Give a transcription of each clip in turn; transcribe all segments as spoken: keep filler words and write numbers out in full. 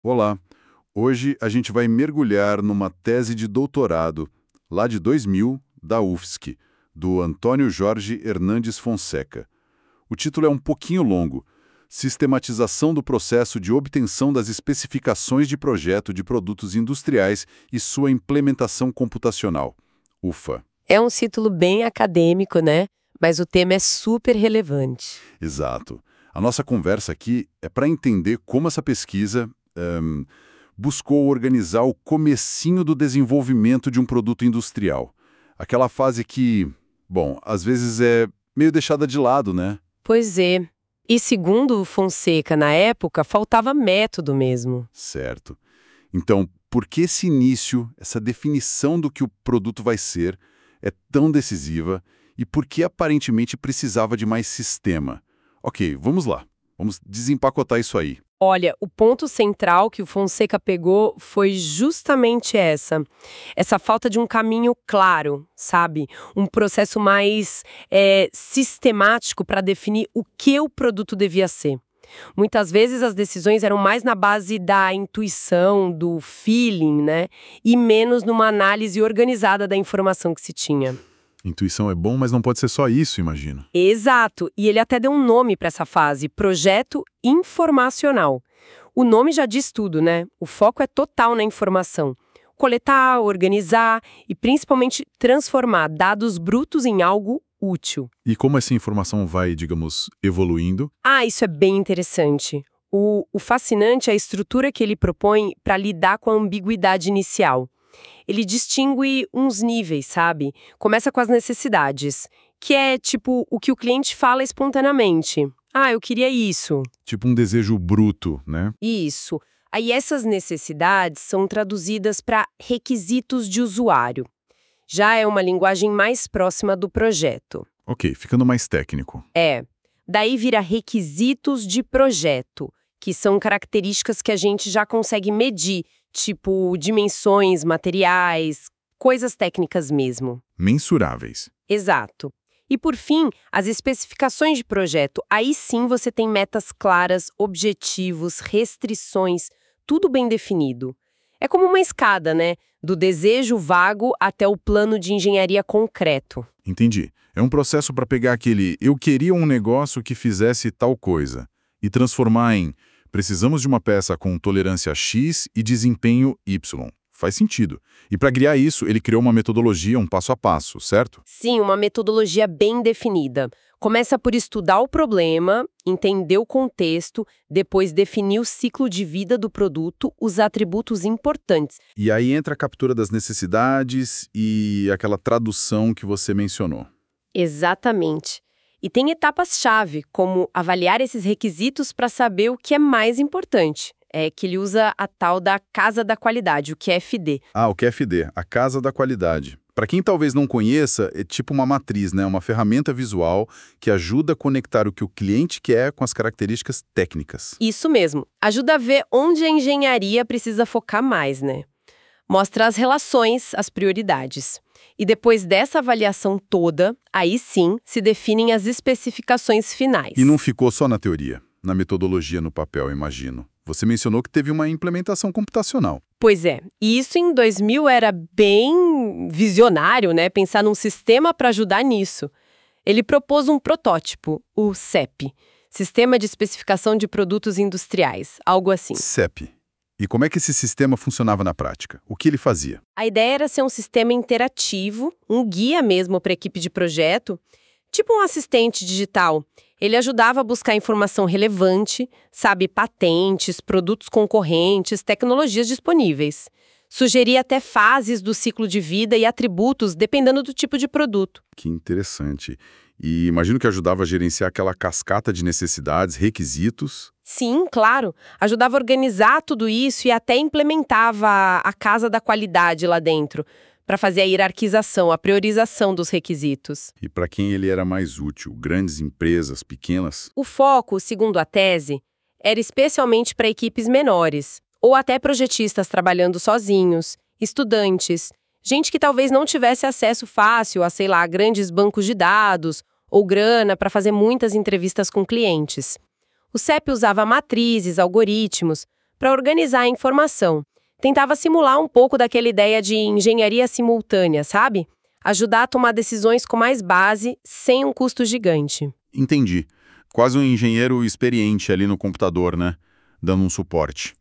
Olá! Hoje a gente vai mergulhar numa tese de doutorado, lá de dois mil, da U F S C, do Antônio Jorge Hernandes Fonseca. O título é um pouquinho longo: Sistematização do processo de obtenção das especificações de projeto de produtos industriais e sua implementação computacional. UFA. É um título bem acadêmico, né? Mas o tema é super relevante. Exato. A nossa conversa aqui é para entender como essa pesquisa um, buscou organizar o comecinho do desenvolvimento de um produto industrial. Aquela fase que, bom, às vezes é meio deixada de lado, né? Pois é. E segundo o Fonseca, na época, faltava método mesmo. Certo. Então, por que esse início, essa definição do que o produto vai ser, é tão decisiva e por que aparentemente precisava de mais sistema? Ok, vamos lá. Vamos desempacotar isso aí. Olha, o ponto central que o Fonseca pegou foi justamente essa. Essa falta de um caminho claro, sabe? Um processo mais é, sistemático para definir o que o produto devia ser. Muitas vezes as decisões eram mais na base da intuição, do feeling, né? E menos numa análise organizada da informação que se tinha. Intuição é bom, mas não pode ser só isso, imagino. Exato, e ele até deu um nome para essa fase, projeto informacional. O nome já diz tudo, né? O foco é total na informação. Coletar, organizar e principalmente transformar dados brutos em algo útil. E como essa informação vai, digamos, evoluindo? Ah, isso é bem interessante. O, o fascinante é a estrutura que ele propõe para lidar com a ambiguidade inicial. Ele distingue uns níveis, sabe? Começa com as necessidades, que é tipo o que o cliente fala espontaneamente. Ah, eu queria isso. Tipo um desejo bruto, né? Isso. Aí essas necessidades são traduzidas para requisitos de usuário. Já é uma linguagem mais próxima do projeto. Ok, ficando mais técnico. É. Daí vira requisitos de projeto, que são características que a gente já consegue medir, tipo dimensões, materiais, coisas técnicas mesmo. Mensuráveis. Exato. E por fim, as especificações de projeto. Aí sim você tem metas claras, objetivos, restrições, tudo bem definido. É como uma escada, né? Do desejo vago até o plano de engenharia concreto. Entendi. É um processo para pegar aquele eu queria um negócio que fizesse tal coisa e transformar em precisamos de uma peça com tolerância X e desempenho Y. Faz sentido. E para criar isso, ele criou uma metodologia, um passo a passo, certo? Sim, uma metodologia bem definida. Começa por estudar o problema, entender o contexto, depois definir o ciclo de vida do produto, os atributos importantes. E aí entra a captura das necessidades e aquela tradução que você mencionou. Exatamente. E tem etapas-chave, como avaliar esses requisitos para saber o que é mais importante. É que ele usa a tal da Casa da Qualidade, o Q F D. Ah, o Q F D, a Casa da Qualidade. Para quem talvez não conheça, é tipo uma matriz, né? Uma ferramenta visual que ajuda a conectar o que o cliente quer com as características técnicas. Isso mesmo. Ajuda a ver onde a engenharia precisa focar mais, né? Mostra as relações, as prioridades. E depois dessa avaliação toda, aí sim se definem as especificações finais. E não ficou só na teoria, na metodologia no papel, imagino. Você mencionou que teve uma implementação computacional. Pois é, e isso em dois mil era bem visionário, né? Pensar num sistema para ajudar nisso. Ele propôs um protótipo, o C E P, Sistema de Especificação de Produtos Industriais, algo assim. C E P. E como é que esse sistema funcionava na prática? O que ele fazia? A ideia era ser um sistema interativo, um guia mesmo para a equipe de projeto, tipo um assistente digital. Ele ajudava a buscar informação relevante, sabe, patentes, produtos concorrentes, tecnologias disponíveis. Sugeria até fases do ciclo de vida e atributos, dependendo do tipo de produto. Que interessante. E imagino que ajudava a gerenciar aquela cascata de necessidades, requisitos. Sim, claro. Ajudava a organizar tudo isso e até implementava a Casa da Qualidade lá dentro, para fazer a hierarquização, a priorização dos requisitos. E para quem ele era mais útil? Grandes empresas, pequenas? O foco, segundo a tese, era especialmente para equipes menores, ou até projetistas trabalhando sozinhos, estudantes, gente que talvez não tivesse acesso fácil a, sei lá, grandes bancos de dados ou grana para fazer muitas entrevistas com clientes. O C E P usava matrizes, algoritmos, para organizar a informação. Tentava simular um pouco daquela ideia de engenharia simultânea, sabe? Ajudar a tomar decisões com mais base, sem um custo gigante. Entendi. Quase um engenheiro experiente ali no computador, né? Dando um suporte.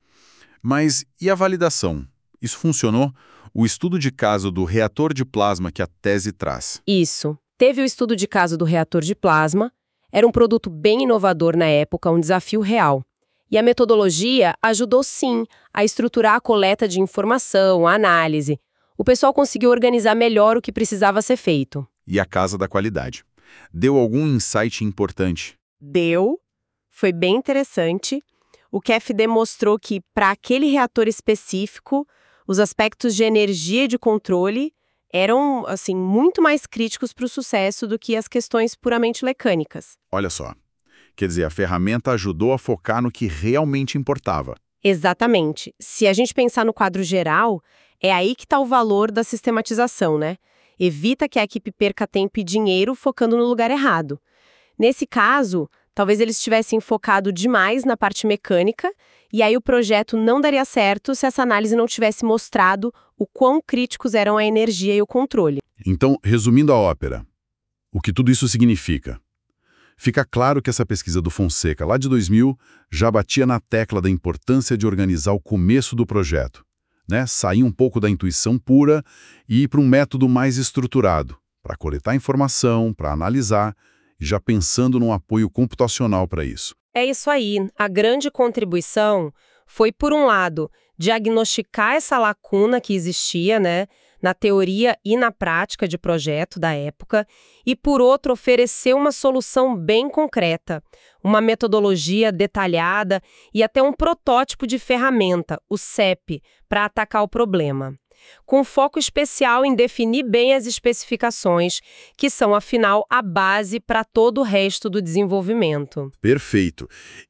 Mas e a validação? Isso funcionou? O estudo de caso do reator de plasma que a tese traz. Isso. Teve o estudo de caso do reator de plasma. Era um produto bem inovador na época, um desafio real. E a metodologia ajudou, sim, a estruturar a coleta de informação, a análise. O pessoal conseguiu organizar melhor o que precisava ser feito. E a casa da qualidade. Deu algum insight importante? Deu. Foi bem interessante. O K F D mostrou que, para aquele reator específico, os aspectos de energia e de controle eram, assim, muito mais críticos para o sucesso do que as questões puramente mecânicas. Olha só. Quer dizer, a ferramenta ajudou a focar no que realmente importava. Exatamente. Se a gente pensar no quadro geral, é aí que está o valor da sistematização, né? Evita que a equipe perca tempo e dinheiro focando no lugar errado. Nesse caso, talvez eles tivessem focado demais na parte mecânica, e aí o projeto não daria certo se essa análise não tivesse mostrado o quão críticos eram a energia e o controle. Então, resumindo a ópera, o que tudo isso significa? Fica claro que essa pesquisa do Fonseca, lá de dois mil, já batia na tecla da importância de organizar o começo do projeto, né? Sair um pouco da intuição pura e ir para um método mais estruturado, para coletar informação, para analisar, e já pensando num apoio computacional para isso. É isso aí. A grande contribuição foi, por um lado, diagnosticar essa lacuna que existia, né, na teoria e na prática de projeto da época, e, por outro, oferecer uma solução bem concreta, uma metodologia detalhada e até um protótipo de ferramenta, o C E P, para atacar o problema. Com foco especial em definir bem as especificações, que são, afinal, a base para todo o resto do desenvolvimento. Perfeito.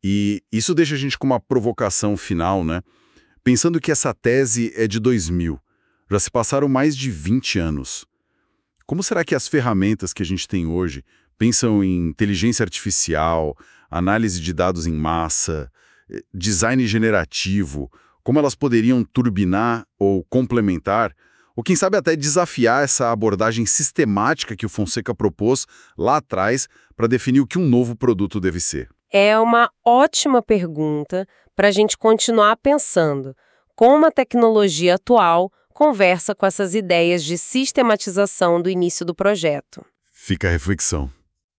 E isso deixa a gente com uma provocação final, né? Pensando que essa tese é de dois mil, já se passaram mais de vinte anos. Como será que as ferramentas que a gente tem hoje pensam em inteligência artificial, análise de dados em massa, design generativo, como elas poderiam turbinar ou complementar, ou quem sabe até desafiar essa abordagem sistemática que o Fonseca propôs lá atrás para definir o que um novo produto deve ser? É uma ótima pergunta para a gente continuar pensando como a tecnologia atual conversa com essas ideias de sistematização do início do projeto. Fica a reflexão.